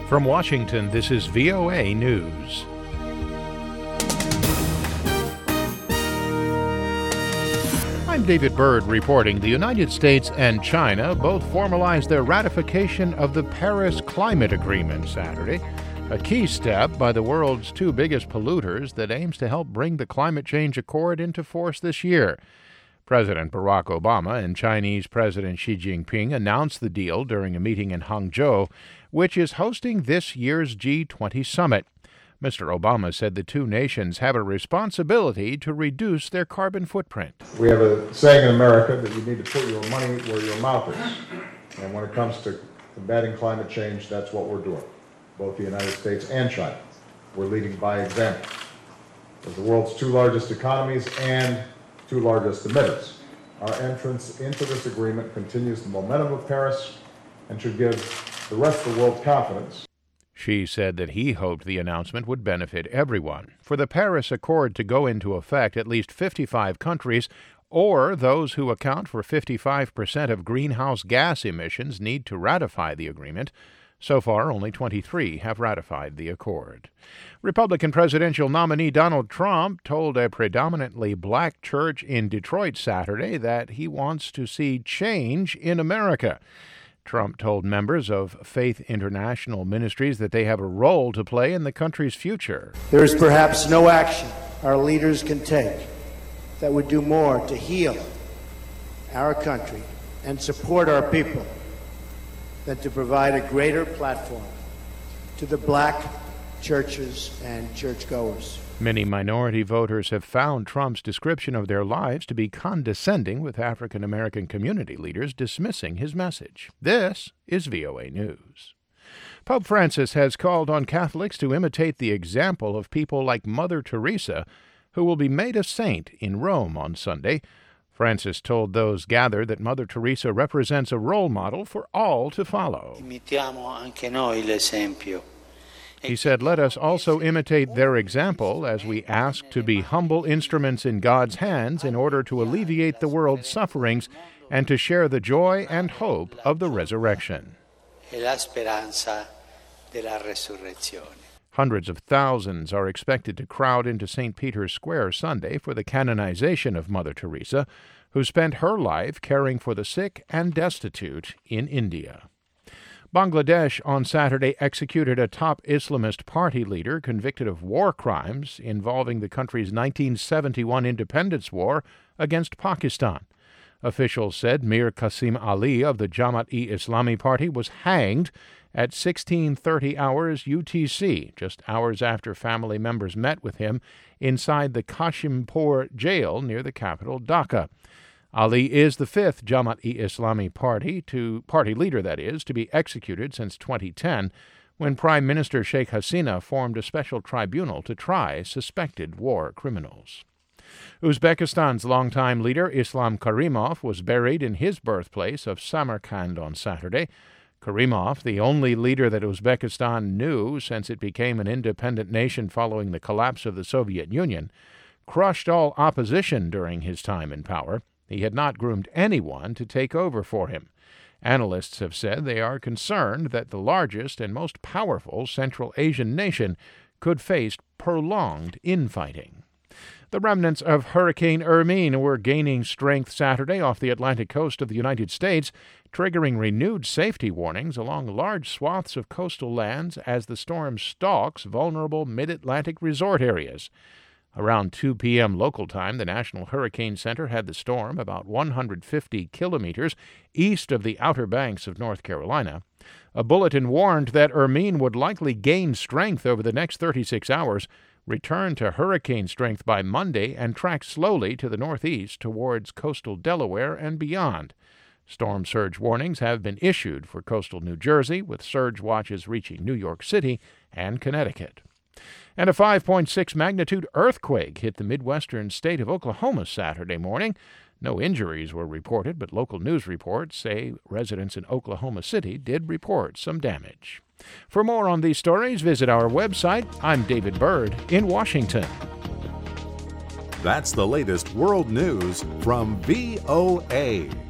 From Washington, this is VOA News. I'm David Byrd reporting. The United States and China both formalized their ratification of the Paris Climate Agreement Saturday, a key step by the world's two biggest polluters that aims to help bring the climate change accord into force this year. President Barack Obama and Chinese President Xi Jinping announced the deal during a meeting in Hangzhou, which is hosting this year's G20 summit. Mr. Obama said the two nations have a responsibility to reduce their carbon footprint. We have a saying in America that you need to put your money where your mouth is. And when it comes to combating climate change, that's what we're doing, both the United States and China. We're leading by example. As the world's two largest economies and two largest emitters, our entrance into this agreement continues the momentum of Paris and should give the rest of the world confidence. Xi said that he hoped the announcement would benefit everyone. For the Paris Accord to go into effect, at least 55 countries, or those who account for 55% of greenhouse gas emissions, need to ratify the agreement. So far, only 23 have ratified the accord. Republican presidential nominee Donald Trump told a predominantly black church in Detroit Saturday that he wants to see change in America. Trump told members of Faith International Ministries that they have a role to play in the country's future. There is perhaps no action our leaders can take that would do more to heal our country and support our people than to provide a greater platform to the black churches and churchgoers. Many minority voters have found Trump's description of their lives to be condescending, with African American community leaders dismissing his message. This is VOA News. Pope Francis has called on Catholics to imitate the example of people like Mother Teresa, who will be made a saint in Rome on Sunday. Francis told those gathered that Mother Teresa represents a role model for all to follow. Imitiamo anche noi l'esempio. He said, "Let us also imitate their example as we ask to be humble instruments in God's hands in order to alleviate the world's sufferings and to share the joy and hope of the resurrection." E la speranza della resurrezione. Hundreds of thousands are expected to crowd into St. Peter's Square Sunday for the canonization of Mother Teresa, who spent her life caring for the sick and destitute in India. Bangladesh on Saturday executed a top Islamist party leader convicted of war crimes involving the country's 1971 independence war against Pakistan. Officials said Mir Qasim Ali of the Jamaat-e-Islami party was hanged at 16:30 hours UTC, just hours after family members met with him inside the Kashimpur jail near the capital, Dhaka. Ali is the fifth Jamaat-e-Islami party leader, to be executed since 2010, when Prime Minister Sheikh Hasina formed a special tribunal to try suspected war criminals. Uzbekistan's longtime leader, Islam Karimov, was buried in his birthplace of Samarkand on Saturday. Karimov, the only leader that Uzbekistan knew since it became an independent nation following the collapse of the Soviet Union, crushed all opposition during his time in power. He had not groomed anyone to take over for him. Analysts have said they are concerned that the largest and most powerful Central Asian nation could face prolonged infighting. The remnants of Hurricane Hermine were gaining strength Saturday off the Atlantic coast of the United States, triggering renewed safety warnings along large swaths of coastal lands as the storm stalks vulnerable mid-Atlantic resort areas. Around 2 p.m. local time, the National Hurricane Center had the storm about 150 kilometers east of the Outer Banks of North Carolina. A bulletin warned that Hermine would likely gain strength over the next 36 hours, return to hurricane strength by Monday, and track slowly to the northeast towards coastal Delaware and beyond. Storm surge warnings have been issued for coastal New Jersey, with surge watches reaching New York City and Connecticut. And a 5.6 magnitude earthquake hit the midwestern state of Oklahoma Saturday morning. No injuries were reported, but local news reports say residents in Oklahoma City did report some damage. For more on these stories, visit our website. I'm David Byrd in Washington. That's the latest world news from VOA.